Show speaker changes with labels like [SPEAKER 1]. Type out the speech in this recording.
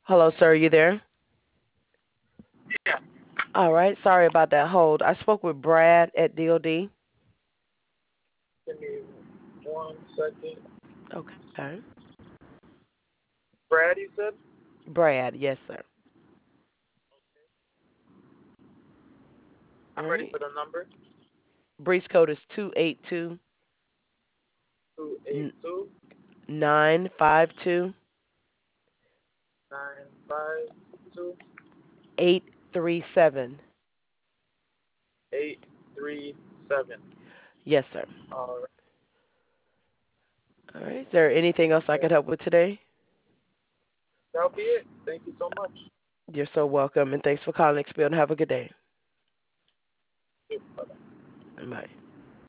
[SPEAKER 1] Hello, sir. Are you there?
[SPEAKER 2] Yeah.
[SPEAKER 1] All right. Sorry about that hold. I spoke with Brad at DOD.
[SPEAKER 2] Give me 1 second.
[SPEAKER 1] Okay.
[SPEAKER 2] Brad, you said?
[SPEAKER 1] Brad. Yes, sir. All
[SPEAKER 2] I'm ready
[SPEAKER 1] right.
[SPEAKER 2] for the number.
[SPEAKER 1] Breach code is 282
[SPEAKER 2] 282
[SPEAKER 1] 952
[SPEAKER 2] 952
[SPEAKER 1] 837.
[SPEAKER 2] 837.
[SPEAKER 1] Yes, sir.
[SPEAKER 2] All right.
[SPEAKER 1] All right. Is there anything else I
[SPEAKER 2] Yeah.
[SPEAKER 1] can help with today?
[SPEAKER 2] That'll be it. Thank you so much.
[SPEAKER 1] You're so welcome, and thanks for calling XP and have a good day.
[SPEAKER 2] Bye.
[SPEAKER 1] Bye.